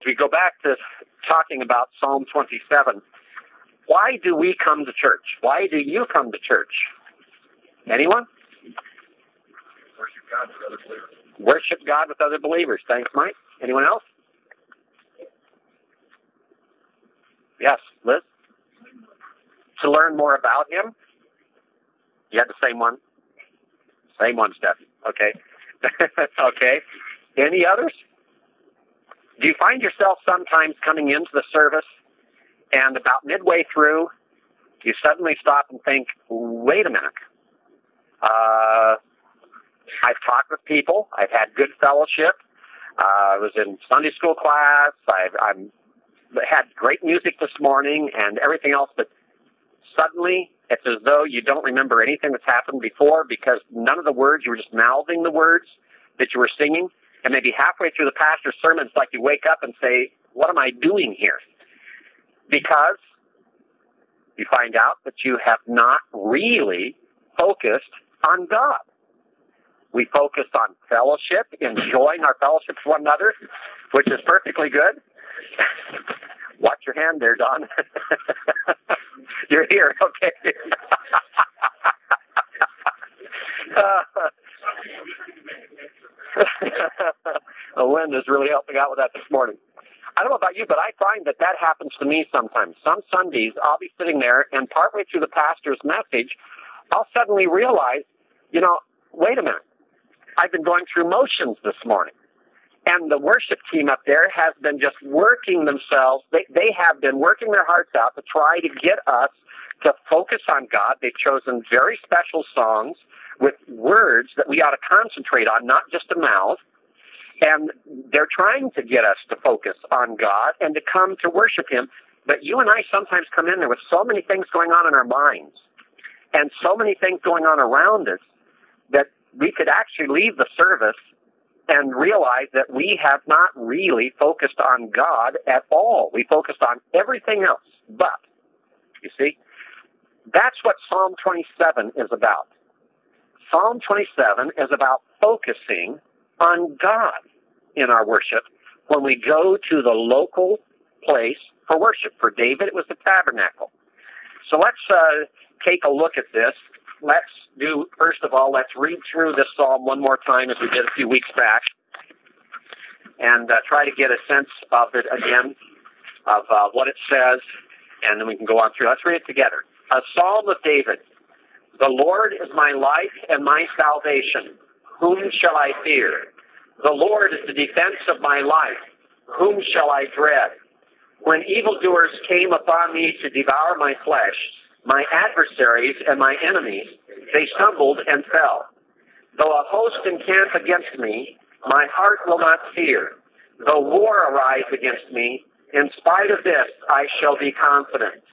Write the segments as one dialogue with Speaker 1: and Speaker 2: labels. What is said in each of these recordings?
Speaker 1: We go back to talking about Psalm 27. Why do we come to church? Why do you come to church? Anyone?
Speaker 2: Worship God with other believers.
Speaker 1: Worship God with other believers. Thanks, Mike. Anyone else? Yes, Liz? To learn more about Him? You had the same one? Same one, Steph. Okay. Okay. Any others? Do you find yourself sometimes coming into the service and about midway through, you suddenly stop and think, wait a minute. I've talked with people. I've had good fellowship. I was in Sunday school class. I've had great music this morning and everything else, but suddenly it's as though you don't remember anything that's happened before because none of the words, you were just mouthing the words that you were singing. And maybe halfway through the pastor's sermon, it's like you wake up and say, what am I doing here? Because you find out that you have not really focused on God. We focus on fellowship, enjoying our fellowship with one another, which is perfectly good. Watch your hand there, Don. You're here, okay. The wind is really helping out with that this morning. I don't know about you, but I find that happens to me sometimes. Some Sundays, I'll be sitting there, and partway through the pastor's message, I'll suddenly realize, wait a minute. I've been going through motions this morning. And the worship team up there has been just working themselves. They have been working their hearts out to try to get us to focus on God. They've chosen very special songs with words that we ought to concentrate on, not just a mouth. And they're trying to get us to focus on God and to come to worship Him. But you and I sometimes come in there with so many things going on in our minds and so many things going on around us that we could actually leave the service and realize that we have not really focused on God at all. We focused on everything else. But, you see, that's what Psalm 27 is about. Psalm 27 is about focusing on God in our worship when we go to the local place for worship. For David, it was the tabernacle. So let's take a look at this. First of all, let's read through this psalm one more time as we did a few weeks back and try to get a sense of it again, of what it says, and then we can go on through. Let's read it together. A psalm of David. The Lord is my light and my salvation. Whom shall I fear? The Lord is the defense of my life. Whom shall I dread? When evildoers came upon me to devour my flesh, my adversaries and my enemies, they stumbled and fell. Though a host encamp against me, my heart will not fear. Though war arise against me, in spite of this I shall be confident.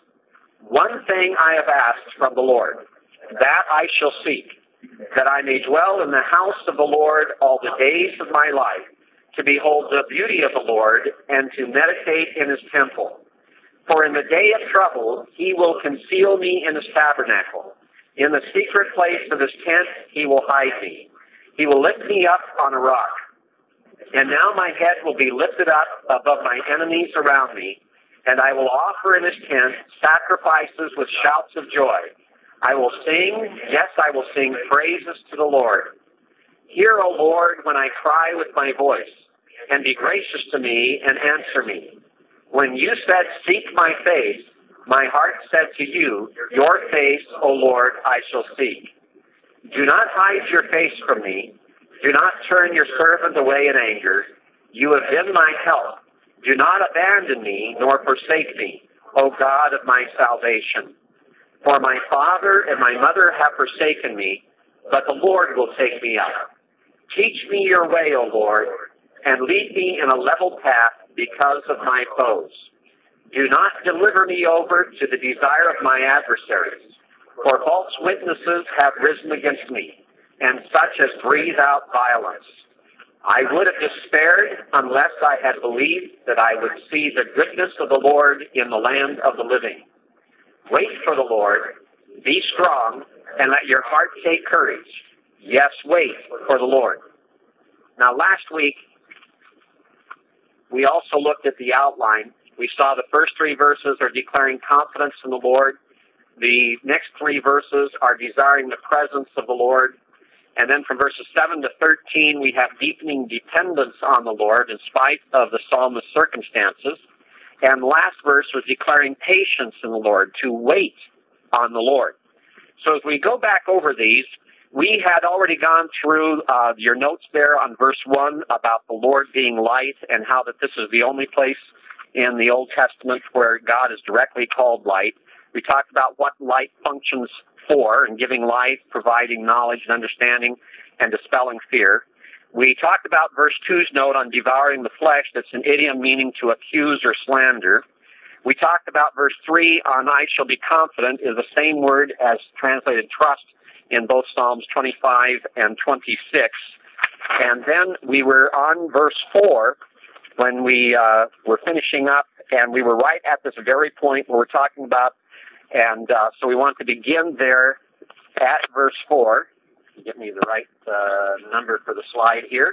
Speaker 1: One thing I have asked from the Lord, that I shall seek, that I may dwell in the house of the Lord all the days of my life, to behold the beauty of the Lord and to meditate in His temple. For in the day of trouble He will conceal me in His tabernacle. In the secret place of His tent He will hide me. He will lift me up on a rock. And now my head will be lifted up above my enemies around me, and I will offer in His tent sacrifices with shouts of joy. I will sing, yes, I will sing praises to the Lord. Hear, O Lord, when I cry with my voice, and be gracious to me and answer me. When you said, seek my face, my heart said to you, your face, O Lord, I shall seek. Do not hide your face from me. Do not turn your servant away in anger. You have been my help. Do not abandon me, nor forsake me, O God of my salvation. For my father and my mother have forsaken me, but the Lord will take me up. Teach me your way, O Lord, and lead me in a level path because of my foes. Do not deliver me over to the desire of my adversaries, for false witnesses have risen against me, and such as breathe out violence. I would have despaired unless I had believed that I would see the goodness of the Lord in the land of the living. Wait for the Lord, be strong, and let your heart take courage. Yes, wait for the Lord. Now, last week, we also looked at the outline. We saw the first 3 verses are declaring confidence in the Lord. The next 3 verses are desiring the presence of the Lord. And then from verses 7 to 13, we have deepening dependence on the Lord in spite of the psalmist's circumstances. And the last verse was declaring patience in the Lord, to wait on the Lord. So as we go back over these, we had already gone through your notes there on verse 1 about the Lord being light and how that this is the only place in the Old Testament where God is directly called light. We talked about what light functions for and giving light, providing knowledge and understanding, and dispelling fear. We talked about verse 2's note on devouring the flesh. That's an idiom meaning to accuse or slander. We talked about verse 3 on I shall be confident is the same word as translated trust in both Psalms 25 and 26. And then we were on verse 4 when we were finishing up, and we were right at this very point where we're talking about, and so we want to begin there at verse 4. Give me the right number for the slide here.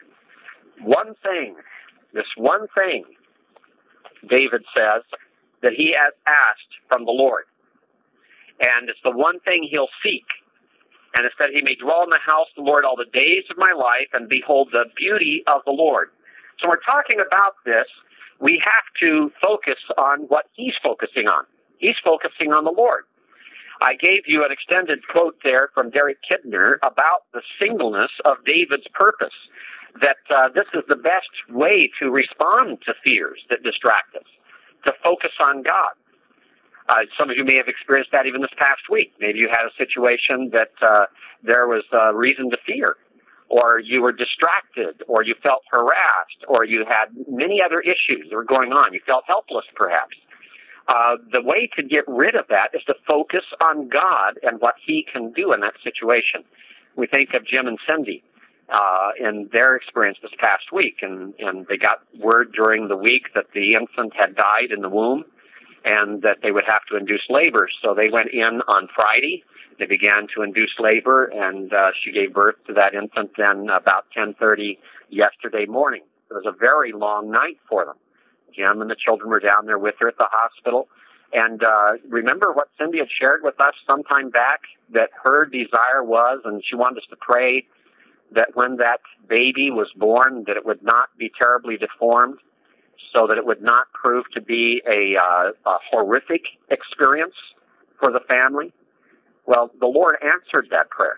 Speaker 1: This one thing, David says, that he has asked from the Lord. And it's the one thing he'll seek. And it said, he may dwell in the house of the Lord all the days of my life and behold the beauty of the Lord. So we're talking about this. We have to focus on what he's focusing on. He's focusing on the Lord. I gave you an extended quote there from Derek Kidner about the singleness of David's purpose, that this is the best way to respond to fears that distract us, to focus on God. Some of you may have experienced that even this past week. Maybe you had a situation that there was reason to fear, or you were distracted, or you felt harassed, or you had many other issues that were going on. You felt helpless, perhaps. The way to get rid of that is to focus on God and what he can do in that situation. We think of Jim and Cindy in their experience this past week, and they got word during the week that the infant had died in the womb and that they would have to induce labor. So they went in on Friday. They began to induce labor, and she gave birth to that infant then about 10:30 yesterday morning. It was a very long night for them. Jim and the children were down there with her at the hospital. And remember what Cindy had shared with us sometime back, that her desire was, and she wanted us to pray, that when that baby was born, that it would not be terribly deformed, so that it would not prove to be a horrific experience for the family. Well, the Lord answered that prayer.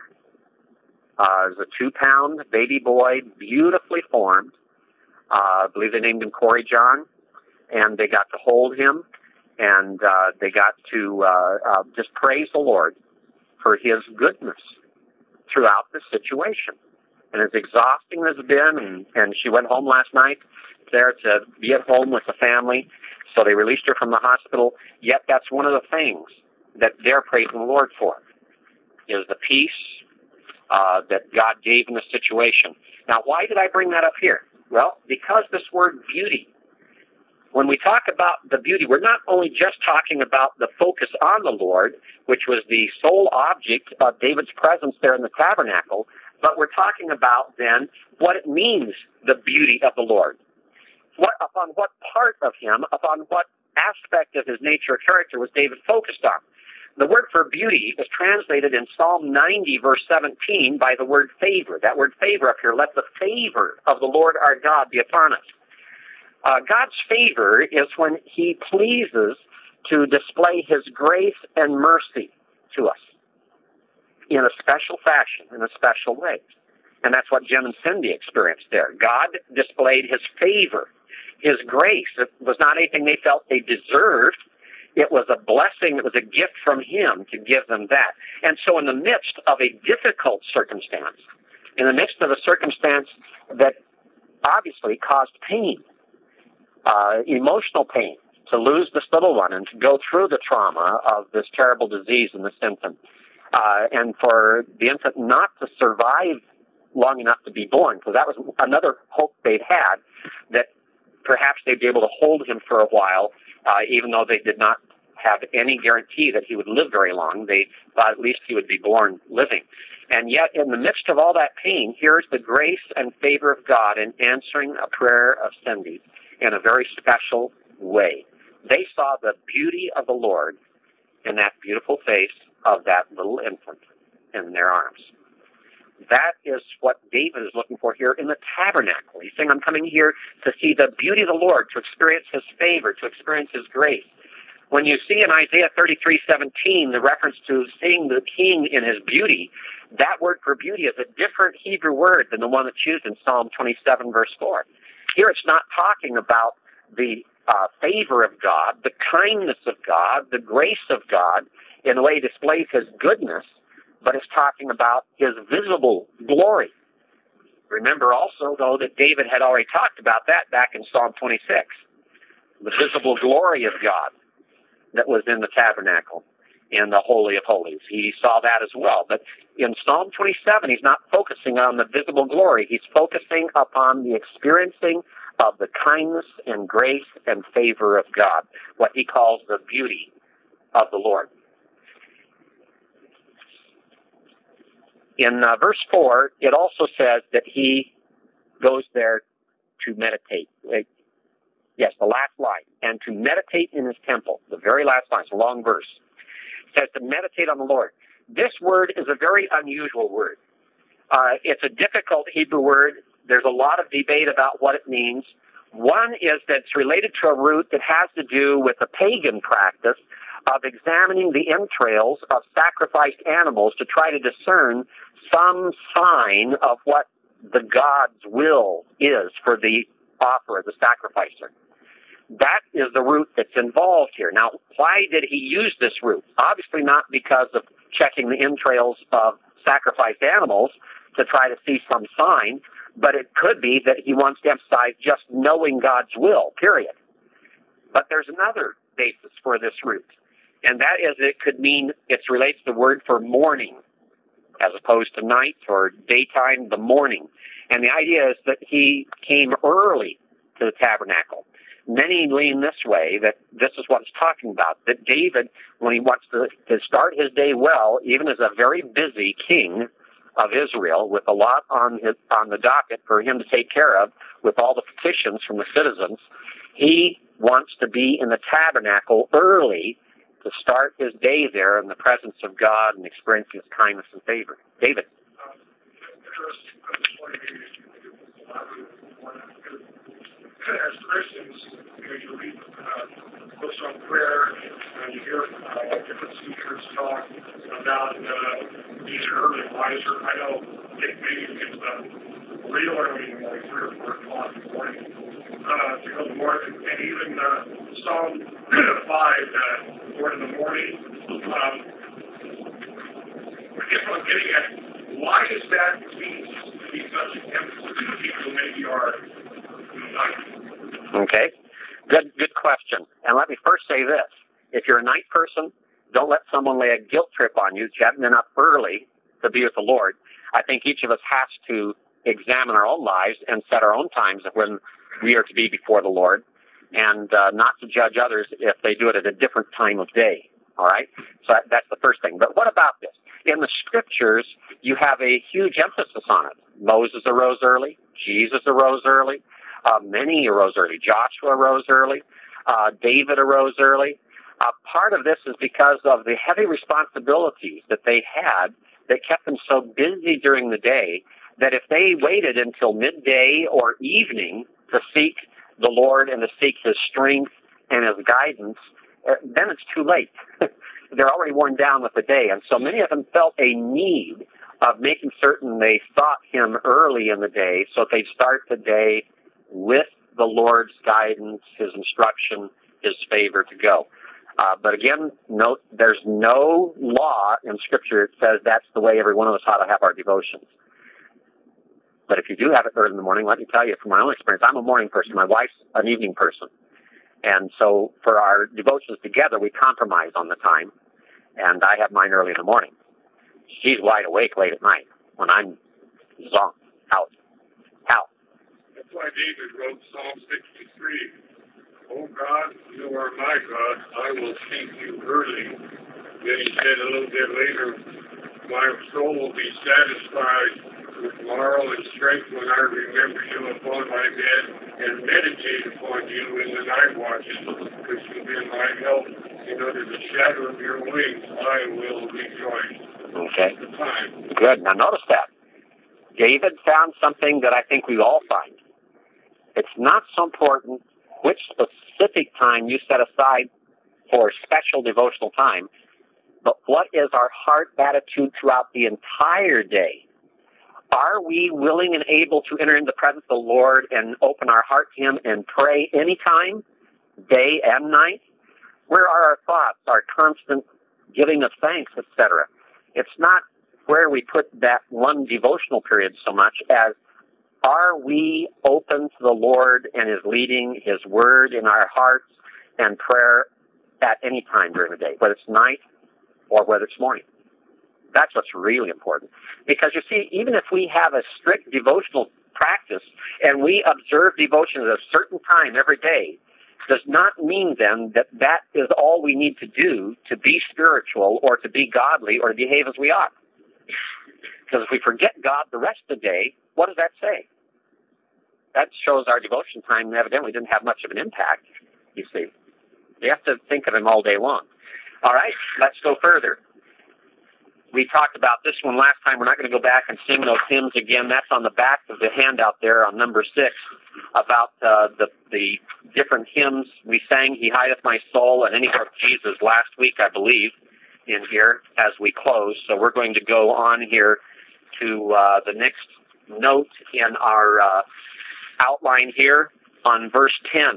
Speaker 1: It was a 2-pound baby boy, beautifully formed. I believe they named him Corey John. And they got to hold him, and they got to just praise the Lord for his goodness throughout the situation. And as exhausting as it's been, and she went home last night there to be at home with the family, so they released her from the hospital. Yet that's one of the things that they're praising the Lord for, is the peace that God gave in the situation. Now, why did I bring that up here? Well, because this word beauty, when we talk about the beauty, we're not only just talking about the focus on the Lord, which was the sole object of David's presence there in the tabernacle, but we're talking about then what it means, the beauty of the Lord. Upon what part of him, upon what aspect of his nature or character was David focused on? The word for beauty is translated in Psalm 90, verse 17, by the word favor. That word favor up here, let the favor of the Lord our God be upon us. God's favor is when he pleases to display his grace and mercy to us in a special fashion, in a special way. And that's what Jim and Cindy experienced there. God displayed his favor, his grace. It was not anything they felt they deserved. It was a blessing. It was a gift from him to give them that. And so in the midst of a difficult circumstance, in the midst of a circumstance that obviously caused pain, emotional pain, to lose this little one and to go through the trauma of this terrible disease in this infant, and for the infant not to survive long enough to be born, because that was another hope they'd had, that perhaps they'd be able to hold him for a while, even though they did not have any guarantee that he would live very long. They thought at least he would be born living. And yet, in the midst of all that pain, here's the grace and favor of God in answering a prayer of Cindy. in a very special way. They saw the beauty of the Lord in that beautiful face of that little infant in their arms. That is what David is looking for here in the tabernacle. He's saying, I'm coming here to see the beauty of the Lord, to experience his favor, to experience his grace. When you see in Isaiah 33:17 the reference to seeing the king in his beauty, that word for beauty is a different Hebrew word than the one that's used in Psalm 27, verse 4. Here it's not talking about the favor of God, the kindness of God, the grace of God, in the way he displays his goodness, but it's talking about his visible glory. Remember also, though, that David had already talked about that back in Psalm 26, the visible glory of God that was in the tabernacle in the Holy of Holies. He saw that as well. But in Psalm 27, he's not focusing on the visible glory. He's focusing upon the experiencing of the kindness and grace and favor of God, what he calls the beauty of the Lord. In verse 4, it also says that he goes there to meditate. Yes, the last line. And to meditate in his temple. The very last line. It's a long verse. It says to meditate on the Lord. This word is a very unusual word. It's a difficult Hebrew word. There's a lot of debate about what it means. One is that it's related to a root that has to do with the pagan practice of examining the entrails of sacrificed animals to try to discern some sign of what the God's will is for the offerer, the sacrificer. That is the root that's involved here. Now, why did he use this root? Obviously not because of checking the entrails of sacrificed animals to try to see some sign, but it could be that he wants to emphasize just knowing God's will, period. But there's another basis for this root, and that is it could mean it relates to the word for morning, as opposed to night or daytime, the morning. And the idea is that he came early to the tabernacle. Many lean this way, that this is what it's talking about, that David, when he wants to start his day well, even as a very busy king of Israel, with a lot on the docket for him to take care of, with all the petitions from the citizens, he wants to be in the tabernacle early to start his day there in the presence of God and experience his kindness and favor. David.
Speaker 2: As Christians, you read books on prayer, and you hear different speakers talk about being an early riser. I know Dick maybe gets real early in the morning, 3 or 4 o'clock in the morning, to go to work, and even Psalm 5, Lord in the morning. I guess what I'm getting at, why is that seems to be such an emphasis to people who maybe are night?
Speaker 1: Okay. Good question. And let me first say this. If you're a night person, don't let someone lay a guilt trip on you that you haven't been up early to be with the Lord. I think each of us has to examine our own lives and set our own times when we are to be before the Lord, and not to judge others if they do it at a different time of day. All right? So that's the first thing. But what about this? In the Scriptures, you have a huge emphasis on it. Moses arose early. Jesus arose early. Many arose early. Joshua arose early. David arose early. Part of this is because of the heavy responsibilities that they had that kept them so busy during the day that if they waited until midday or evening to seek the Lord and to seek his strength and his guidance, then it's too late. They're already worn down with the day. And so many of them felt a need of making certain they sought him early in the day so they'd start the day with the Lord's guidance, his instruction, his favor to go. But again, note, there's no law in Scripture that says that's the way every one of us ought to have our devotions. But if you do have it early in the morning, let me tell you from my own experience, I'm a morning person. My wife's an evening person. And so for our devotions together, we compromise on the time. And I have mine early in the morning. She's wide awake late at night when I'm zonked out. How?
Speaker 2: That's why David wrote Psalm 63. Oh God, you are my God, I will seek you early. Then he said a little bit later, my soul will be satisfied with marrow and strength when I remember you upon my bed. and meditate upon you in the night watches, because you've been my help, and under the shadow of your wings I will rejoice.
Speaker 1: Okay.
Speaker 2: The time.
Speaker 1: Good. Now notice that. David found something that I think we all find. It's not so important which specific time you set aside for special devotional time, but what is our heart attitude throughout the entire day? Are we willing and able to enter into the presence of the Lord and open our heart to Him and pray anytime, day and night? Where are our thoughts, our constant giving of thanks, etc.? It's not where we put that one devotional period so much as are we open to the Lord and His leading, His word in our hearts and prayer at any time during the day, whether it's night or whether it's morning. That's what's really important. Because you see, even if we have a strict devotional practice and we observe devotion at a certain time every day, does not mean then that that is all we need to do to be spiritual or to be godly or to behave as we ought. Because if we forget God the rest of the day, what does that say? That shows our devotion time evidently didn't have much of an impact, you see. You have to think of Him all day long. All right, let's go further. We talked about this one last time. We're not going to go back and sing those hymns again. That's on the back of the handout there on number 6 about the different hymns we sang. He hideth my soul and any of Jesus last week, I believe, in here as we close. So we're going to go on here to the next note in our outline here on verse 10.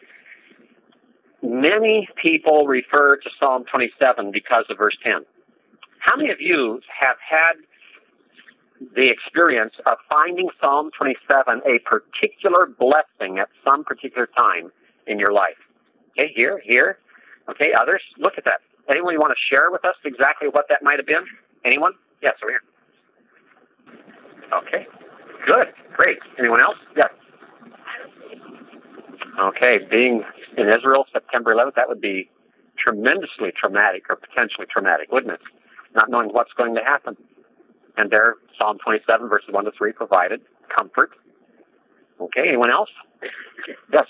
Speaker 1: Many people refer to Psalm 27 because of verse 10. How many of you have had the experience of finding Psalm 27 a particular blessing at some particular time in your life? Okay, here. Okay, others, look at that. Anyone you want to share with us exactly what that might have been? Anyone? Yes, over here. Okay, good, great. Anyone else? Yes. Okay, being in Israel September 11th, that would be tremendously traumatic or potentially traumatic, wouldn't it? Not knowing what's going to happen. And there, Psalm 27, verses 1 to 3 provided comfort. Okay, anyone else? Yes.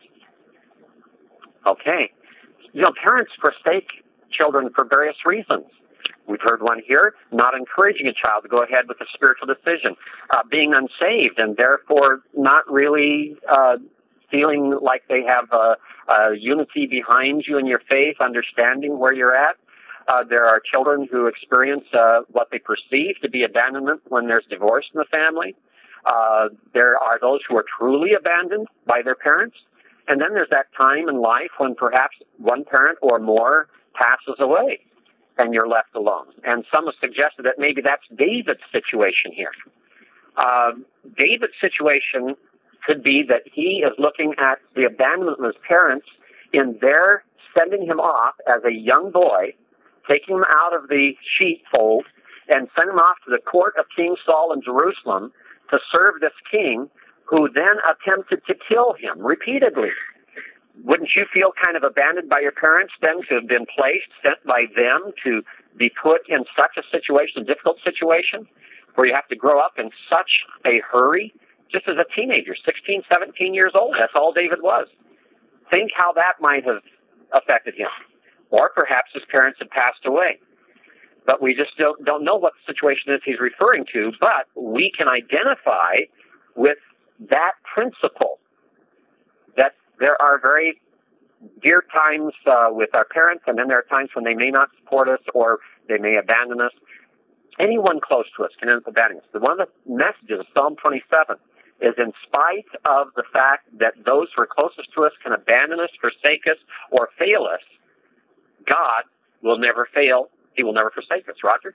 Speaker 1: Okay. You know, parents forsake children for various reasons. We've heard one here, not encouraging a child to go ahead with a spiritual decision, being unsaved and therefore not really feeling like they have a unity behind you in your faith, understanding where you're at. There are children who experience what they perceive to be abandonment when there's divorce in the family. There are those who are truly abandoned by their parents. And then there's that time in life when perhaps one parent or more passes away and you're left alone. And some have suggested that maybe that's David's situation here. David's situation could be that he is looking at the abandonment of his parents in their sending him off as a young boy, taking him out of the sheepfold and sending him off to the court of King Saul in Jerusalem to serve this king who then attempted to kill him repeatedly. Wouldn't you feel kind of abandoned by your parents then to have been sent by them to be put in such a situation, a difficult situation, where you have to grow up in such a hurry, just as a teenager, 16, 17 years old? That's all David was. Think how that might have affected him. Or perhaps his parents had passed away. But we just don't know what the situation is he's referring to, but we can identify with that principle that there are very dear times with our parents, and then there are times when they may not support us or they may abandon us. Anyone close to us can end up abandoning us. One of the messages of Psalm 27 is in spite of the fact that those who are closest to us can abandon us, forsake us, or fail us, God will never fail. He will never forsake us. Roger?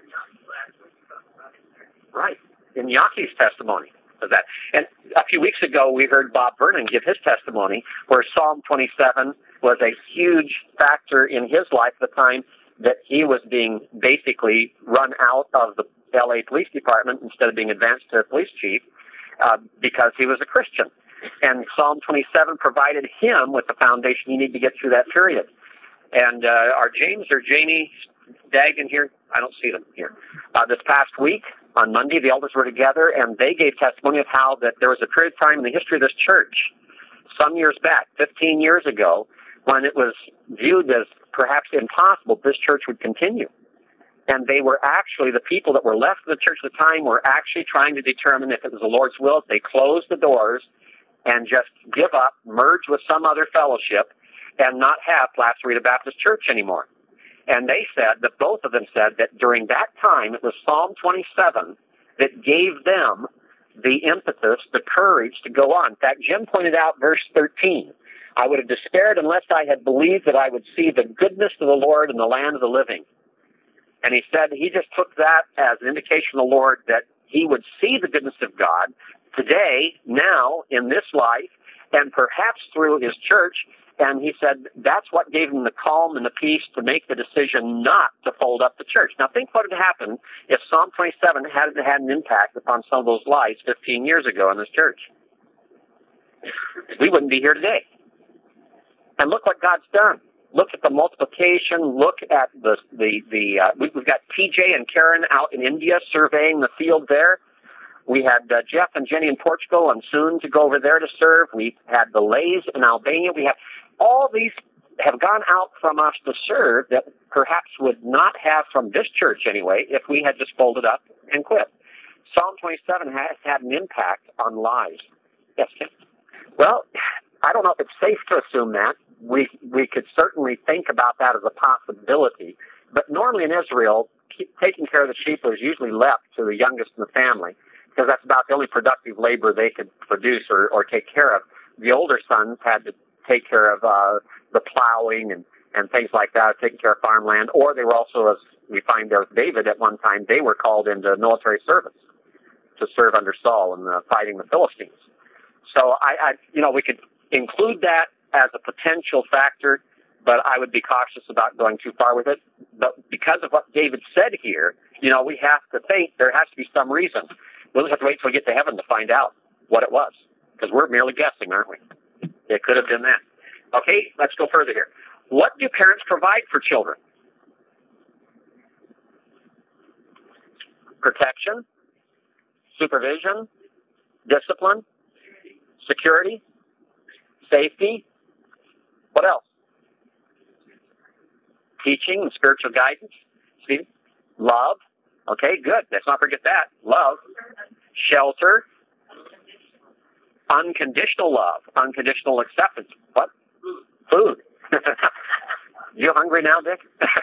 Speaker 1: Right. In Yaki's testimony of that. And a few weeks ago, we heard Bob Vernon give his testimony where Psalm 27 was a huge factor in his life at the time that he was being basically run out of the L.A. Police Department instead of being advanced to police chief because he was a Christian. And Psalm 27 provided him with the foundation he needed to get through that period. And are James or Jamie Dagan here? I don't see them here. This past week, On Monday, the elders were together, and they gave testimony of how that there was a period of time in the history of this church, some years back, 15 years ago, when it was viewed as perhaps impossible this church would continue. And they were actually, the people that were left in the church at the time were actually trying to determine if it was the Lord's will, if they closed the doors and just give up, merge with some other fellowship, and not have Placerita Baptist Church anymore. And they said, that both of them said that during that time, it was Psalm 27 that gave them the impetus, the courage to go on. In fact, Jim pointed out verse 13. I would have despaired unless I had believed that I would see the goodness of the Lord in the land of the living. And he said he just took that as an indication of the Lord that he would see the goodness of God today, now, in this life, and perhaps through his church. And he said that's what gave him the calm and the peace to make the decision not to fold up the church. Now think what had happened if Psalm 27 hadn't had an impact upon some of those lives 15 years ago in this church. We wouldn't be here today. And look what God's done. Look at the multiplication. Look at we've got TJ and Karen out in India surveying the field there. We had Jeff and Jenny in Portugal and soon to go over there to serve. We had the Lays in Albania. We have all these have gone out from us to serve that perhaps would not have from this church anyway if we had just folded up and quit. Psalm 27 has had an impact on lives. Yes, Kim? Well, I don't know if it's safe to assume that. We could certainly think about that as a possibility. But normally in Israel, taking care of the sheep was usually left to the youngest in the family, because that's about the only productive labor they could produce or take care of. The older sons had to take care of the plowing and things like that, taking care of farmland, or they were also, as we find there with David at one time, they were called into military service to serve under Saul in fighting the Philistines. So we could include that as a potential factor, but I would be cautious about going too far with it. But because of what David said here, we have to think there has to be some reason. We'll just have to wait till we get to heaven to find out what it was, because we're merely guessing, aren't we? It could have been that. Okay, let's go further here. What do parents provide for children? Protection, supervision, discipline, security, safety. What else? Teaching and spiritual guidance. Steve? Love. Okay, good. Let's not forget that. Love. Shelter. Unconditional love. Unconditional acceptance. What? Food. You hungry now, Dick?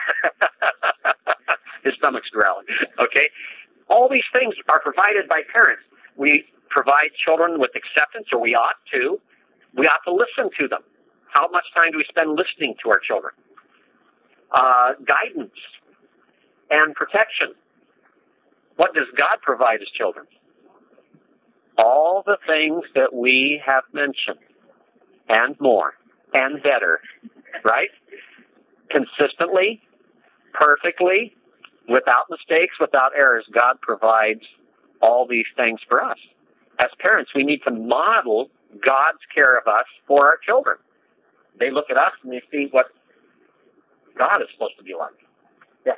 Speaker 1: His stomach's growling. Okay. All these things are provided by parents. We provide children with acceptance, or we ought to. We ought to listen to them. How much time do we spend listening to our children? Guidance and protection. What does God provide his children? All the things that we have mentioned, and more, and better, right? Consistently, perfectly, without mistakes, without errors, God provides all these things for us. As parents, we need to model God's care of us for our children. They look at us and they see what God is supposed to be like. Yeah.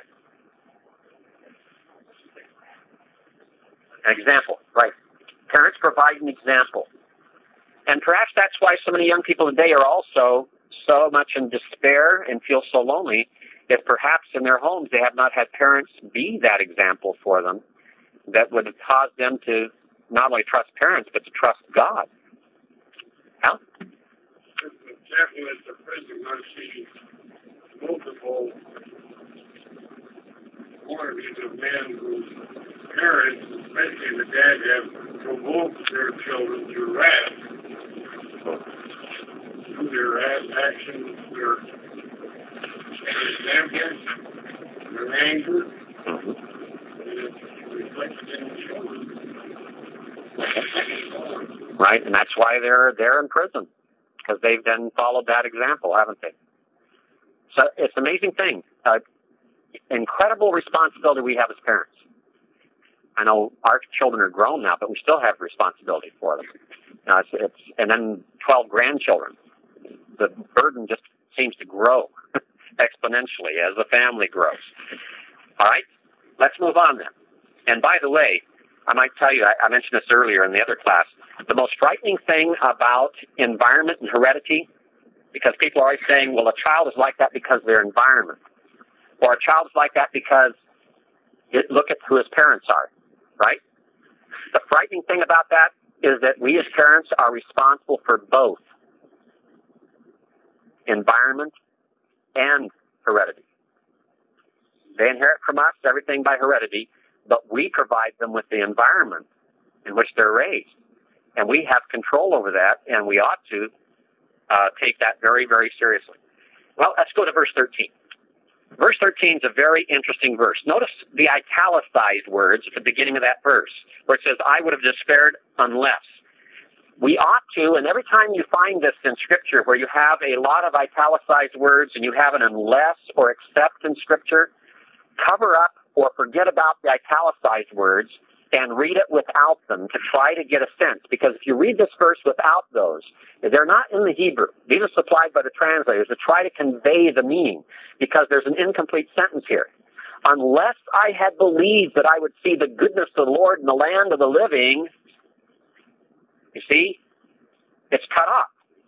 Speaker 1: An example, right. Parents provide an example. And perhaps that's why so many young people today are also so much in despair and feel so lonely, if perhaps in their homes they have not had parents be that example for them that would cause them to not only trust parents, but to trust God. How?
Speaker 2: Example at the present, I see multiple quantities of men whose parents, especially the dad, have provoked their children to wrath through their actions, their examples, their anger, and it's reflected in the children.
Speaker 1: Right, and that's why they're in prison, because they've then followed that example, haven't they? So it's an amazing thing. Incredible responsibility we have as parents. I know our children are grown now, but we still have responsibility for them. And then 12 grandchildren. The burden just seems to grow exponentially as the family grows. All right, let's move on then. And by the way, I might tell you, I mentioned this earlier in the other class, the most frightening thing about environment and heredity, because people are always saying, well, a child is like that because of their environment. Or a child is like that because look at who his parents are, right? The frightening thing about that is that we as parents are responsible for both environment and heredity. They inherit from us everything by heredity, but we provide them with the environment in which they're raised. And we have control over that, and we ought to take that very, very seriously. Well, let's go to verse 13. Verse 13 is a very interesting verse. Notice the italicized words at the beginning of that verse, where it says, I would have despaired unless. We ought to, and every time you find this in Scripture where you have a lot of italicized words and you have an unless or except in Scripture, cover up or forget about the italicized words and read it without them to try to get a sense. Because if you read this verse without those, they're not in the Hebrew. These are supplied by the translators to try to convey the meaning, because there's an incomplete sentence here. Unless I had believed that I would see the goodness of the Lord in the land of the living, you see, it's cut off.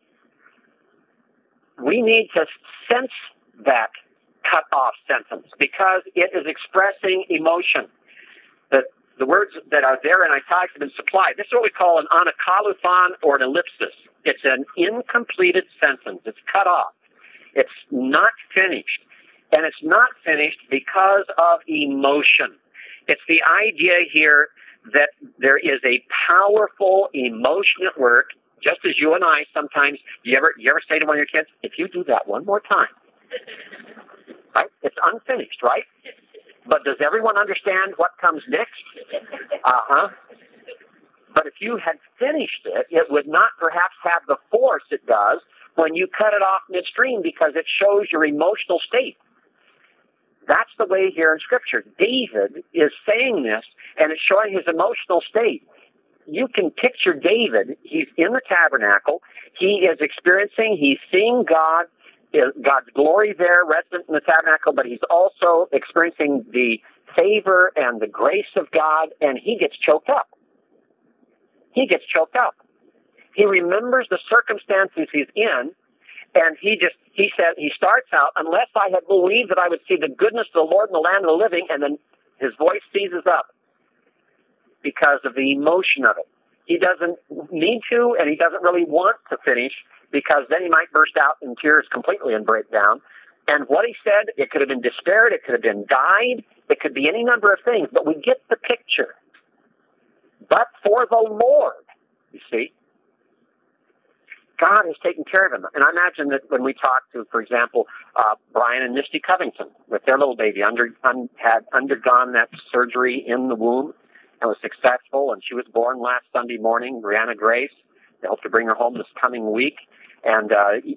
Speaker 1: We need to sense that cut off sentence because it is expressing emotion. The words that are there in italics have been supplied. This is what we call an anakaluthon or an ellipsis. It's an incompleted sentence. It's cut off. It's not finished. And it's not finished because of emotion. It's the idea here that there is a powerful emotion at work, just as you and I sometimes, you ever say to one of your kids, if you do that one more time, right? It's unfinished, right? But does everyone understand what comes next? But if you had finished it, it would not perhaps have the force it does when you cut it off midstream, because it shows your emotional state. That's the way here in Scripture. David is saying this, and it's showing his emotional state. You can picture David. He's in the tabernacle. He is experiencing, he's seeing God's glory there, resident in the tabernacle, but he's also experiencing the favor and the grace of God, and he gets choked up. He gets choked up. He remembers the circumstances he's in, and he starts out, unless I had believed that I would see the goodness of the Lord in the land of the living, and then his voice seizes up because of the emotion of it. He doesn't need to, and he doesn't really want to finish, because then he might burst out in tears completely and break down. And what he said, it could have been despaired, it could have been died, it could be any number of things, but we get the picture. But for the Lord, you see, God has taken care of him. And I imagine that when we talk to, for example, Brian and Misty Covington with their little baby, had undergone that surgery in the womb and was successful, and she was born last Sunday morning, Brianna Grace. They hope to bring her home this coming week. And,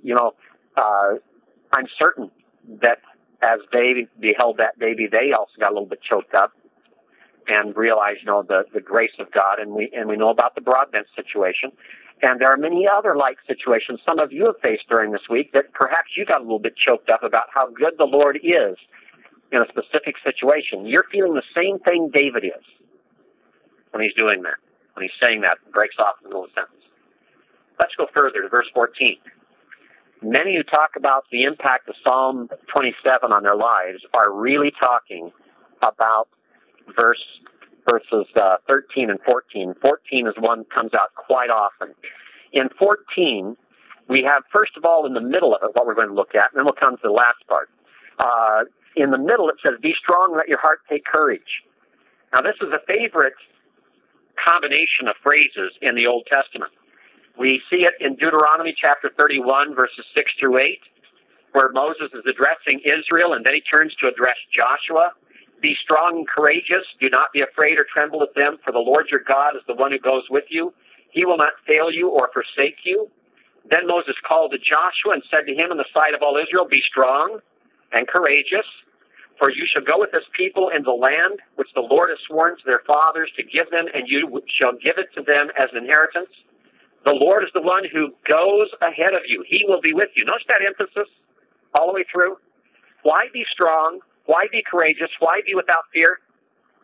Speaker 1: I'm certain that as they beheld that baby, they also got a little bit choked up and realized, the grace of God. And we know about the Broadbent situation. And there are many other like situations some of you have faced during this week that perhaps you got a little bit choked up about how good the Lord is in a specific situation. You're feeling the same thing David is when he's doing that, when he's saying that, breaks off in the middle of the sentence. Let's go further to verse 14. Many who talk about the impact of Psalm 27 on their lives are really talking about verses 13 and 14. 14 is one that comes out quite often. In 14, we have, first of all, in the middle of it, what we're going to look at, and then we'll come to the last part. In the middle, it says, be strong, let your heart take courage. Now, this is a favorite combination of phrases in the Old Testament. We see it in Deuteronomy chapter 31, verses 6 through 8, where Moses is addressing Israel, and then he turns to address Joshua. Be strong and courageous. Do not be afraid or tremble at them, for the Lord your God is the one who goes with you. He will not fail you or forsake you. Then Moses called to Joshua and said to him in the sight of all Israel, be strong and courageous, for you shall go with this people in the land which the Lord has sworn to their fathers to give them, and you shall give it to them as an inheritance. The Lord is the one who goes ahead of you. He will be with you. Notice that emphasis all the way through. Why be strong? Why be courageous? Why be without fear?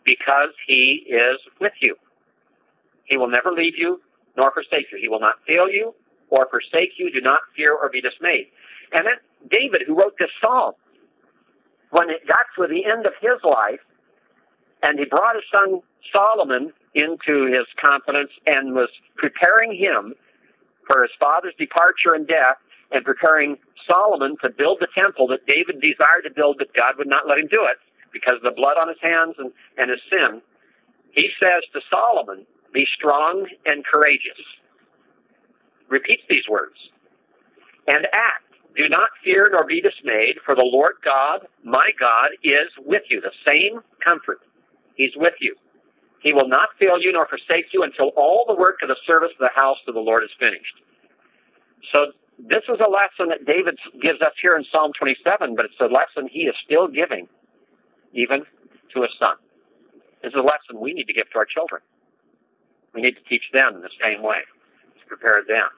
Speaker 1: because he is with you. He will never leave you nor forsake you. He will not fail you or forsake you. Do not fear or be dismayed. And then David, who wrote this psalm, when it got to the end of his life, and he brought his son Solomon into his confidence and was preparing him for his father's departure and death, and preparing Solomon to build the temple that David desired to build, but God would not let him do it because of the blood on his hands and his sin. He says to Solomon, be strong and courageous. Repeats these words. And act. Do not fear nor be dismayed, for the Lord God, my God, is with you. The same comfort. He's with you. He will not fail you nor forsake you until all the work of the service of the house of the Lord is finished. So this is a lesson that David gives us here in Psalm 27, but it's a lesson he is still giving even to his son. This is a lesson we need to give to our children. We need to teach them in the same way to prepare them.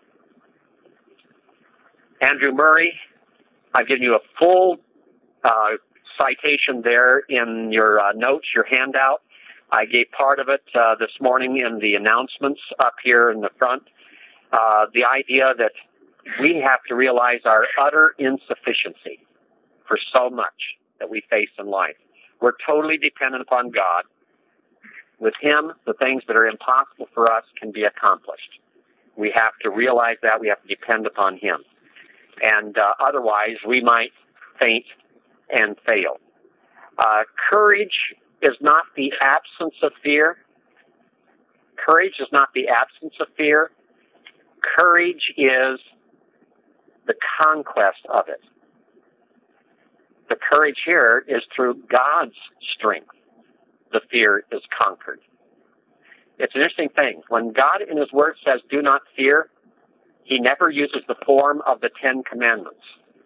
Speaker 1: Andrew Murray, I've given you a full citation there in your notes, your handout. I gave part of it this morning in the announcements up here in the front. The idea that we have to realize our utter insufficiency for so much that we face in life. We're totally dependent upon God. With Him, the things that are impossible for us can be accomplished. We have to realize that. We have to depend upon Him. And otherwise, we might faint and fail. Courage is not the absence of fear. Courage is not the absence of fear. Courage is the conquest of it. The courage here is through God's strength. The fear is conquered. It's an interesting thing. When God in His Word says, do not fear, He never uses the form of the Ten Commandments.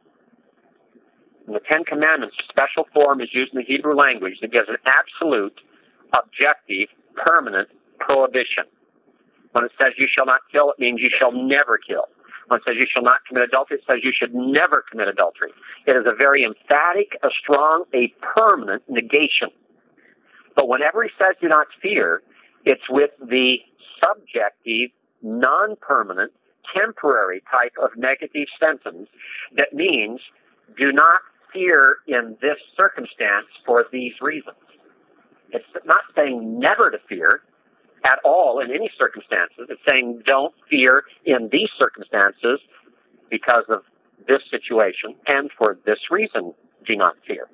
Speaker 1: In the Ten Commandments, a special form is used in the Hebrew language that gives an absolute, objective, permanent prohibition. When it says you shall not kill, it means you shall never kill. When it says you shall not commit adultery, it says you should never commit adultery. It is a very emphatic, a strong, a permanent negation. But whenever He says do not fear, it's with the subjective, non-permanent, temporary type of negative sentence that means do not fear in this circumstance for these reasons. It's not saying never to fear at all in any circumstances. It's saying don't fear in these circumstances because of this situation, and for this reason do not fear.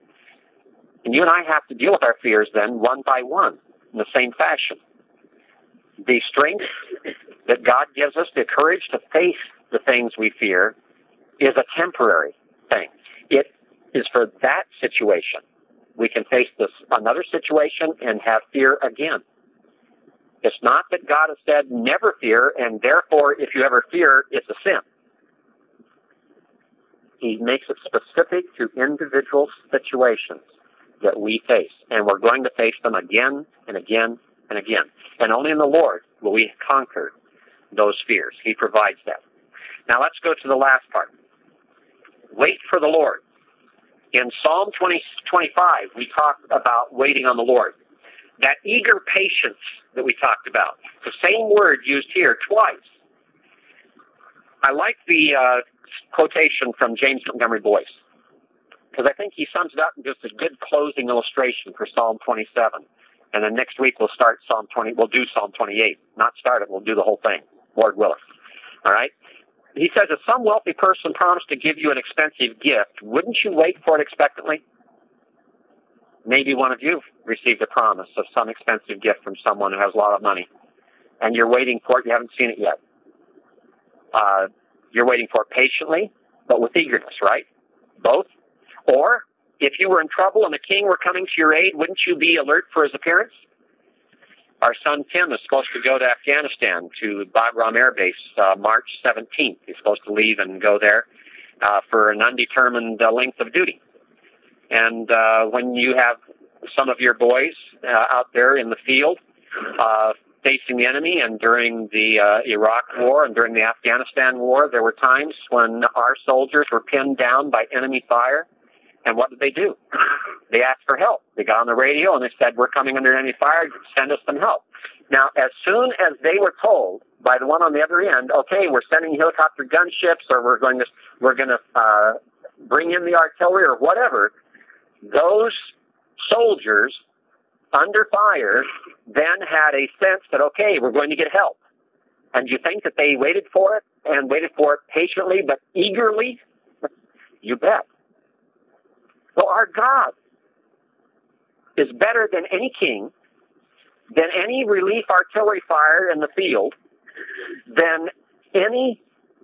Speaker 1: And you and I have to deal with our fears then one by one in the same fashion. The strength that God gives us, the courage to face the things we fear, is a temporary thing. It is for that situation. We can face another situation and have fear again. It's not that God has said never fear, and therefore if you ever fear, it's a sin. He makes it specific to individual situations that we face, and we're going to face them again and again and again. And only in the Lord will we conquer those fears. He provides that. Now let's go to the last part. Wait for the Lord. In Psalm 25, we talk about waiting on the Lord. That eager patience that we talked about, the same word used here twice. I like the quotation from James Montgomery Boyce, because I think he sums it up in just a good closing illustration for Psalm 27. And then next week we'll start Psalm 20. We'll do Psalm 28. Not start it. We'll do the whole thing, Lord willing. All right. He says, if some wealthy person promised to give you an expensive gift, wouldn't you wait for it expectantly? Maybe one of you received a promise of some expensive gift from someone who has a lot of money, and you're waiting for it. You haven't seen it yet. You're waiting for it patiently, but with eagerness, right? Both. Or if you were in trouble and the king were coming to your aid, wouldn't you be alert for his appearance? Our son Tim is supposed to go to Afghanistan, to Bagram Air Base, March 17th. He's supposed to leave and go there for an undetermined length of duty. And when you have some of your boys out there in the field facing the enemy, and during the Iraq War and during the Afghanistan War, there were times when our soldiers were pinned down by enemy fire, And what did they do? They asked for help. They got on the radio and they said, we're coming under enemy fire, send us some help. Now, as soon as they were told by the one on the other end, okay, we're sending helicopter gunships, or we're going to bring in the artillery or whatever, those soldiers under fire then had a sense that, okay, we're going to get help. And you think that they waited for it and waited for it patiently but eagerly? You bet. Well, our God is better than any king, than any relief artillery fire in the field, than any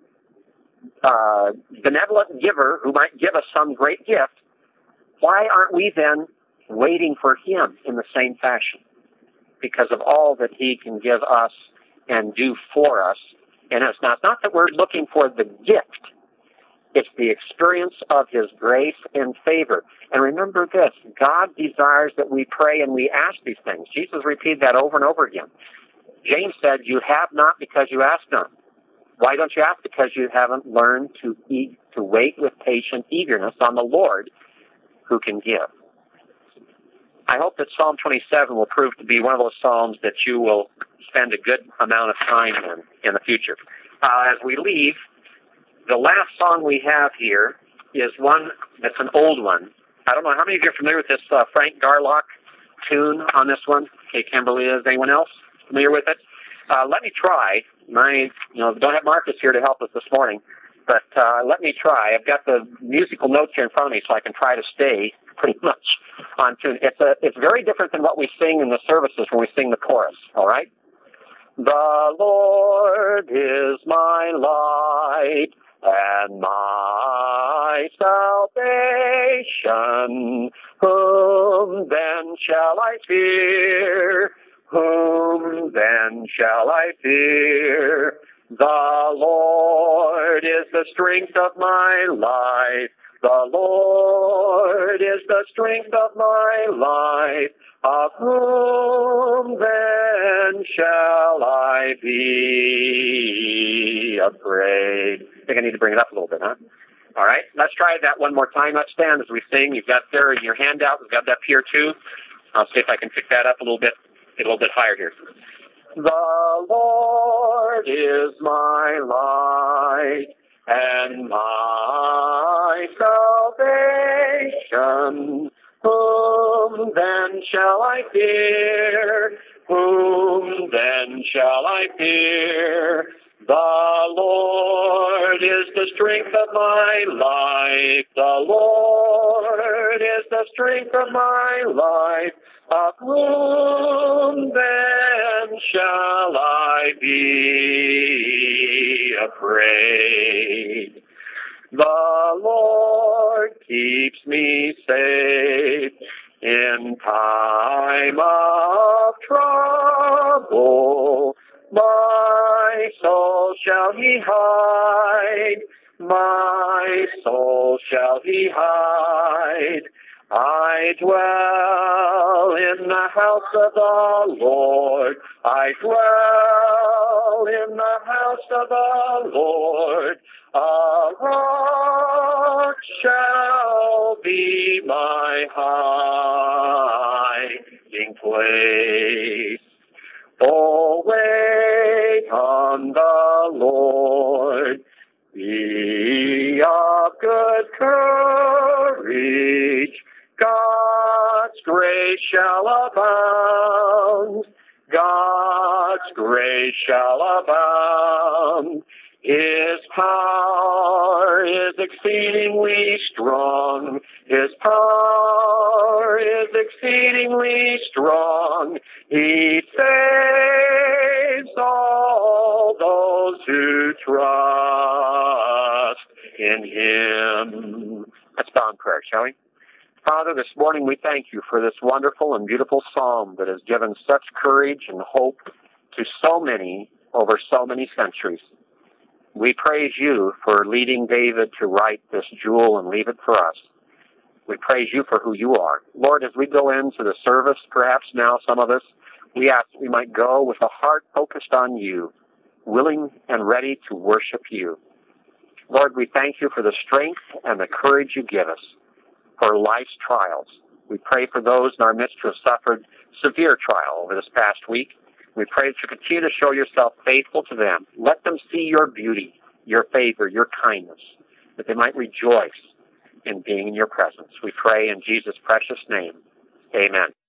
Speaker 1: benevolent giver who might give us some great gift. Why aren't we then waiting for him in the same fashion? Because of all that he can give us and do for us. And it's not that we're looking for the gift. It's the experience of his grace and favor. And remember this, God desires that we pray and we ask these things. Jesus repeated that over and over again. James said, you have not because you ask not. Why don't you ask? Because you haven't learned to wait with patient eagerness on the Lord who can give. I hope that Psalm 27 will prove to be one of those psalms that you will spend a good amount of time in the future. As we leave, the last song we have here is one that's an old one. I don't know how many of you are familiar with this Frank Garlock tune on this one. Okay, Kimberly, is anyone else familiar with it? Let me try. Don't have Marcus here to help us this morning, but let me try. I've got the musical notes here in front of me, so I can try to stay pretty much on tune. It's very different than what we sing in the services when we sing the chorus. All right. The Lord is my light and my salvation. Whom then shall I fear? Whom then shall I fear? The Lord is the strength of my life. The Lord is the strength of my life. Of whom then shall I be afraid? I think I need to bring it up a little bit, huh? All right, let's try that one more time. Let's stand as we sing. You've got there in your handout. We've got that up here too. I'll see if I can pick that up a little bit higher here. The Lord is my light and my salvation. Whom then shall I fear? Whom then shall I fear? The Lord is the strength of my life. The Lord is the strength of my life. Of whom then shall I be afraid? The Lord keeps me safe in time of trouble. My soul shall he hide. My soul shall he hide. I dwell in the house of the Lord. I dwell in the house of the Lord. A rock shall be my hiding place. Oh, wait on the Lord. Be of good courage. God's grace shall abound. God's grace shall abound. His power is exceedingly strong. His power is exceedingly strong. He saves all those who trust in him. Let's bow in prayer, shall we? Father, this morning we thank you for this wonderful and beautiful psalm that has given such courage and hope to so many over so many centuries. We praise you for leading David to write this jewel and leave it for us. We praise you for who you are. Lord, as we go into the service, perhaps now some of us, we ask that we might go with a heart focused on you, willing and ready to worship you. Lord, we thank you for the strength and the courage you give us. for life's trials. We pray for those in our midst who have suffered severe trial over this past week. We pray that you continue to show yourself faithful to them. Let them see your beauty, your favor, your kindness, that they might rejoice in being in your presence. We pray in Jesus' precious name. Amen.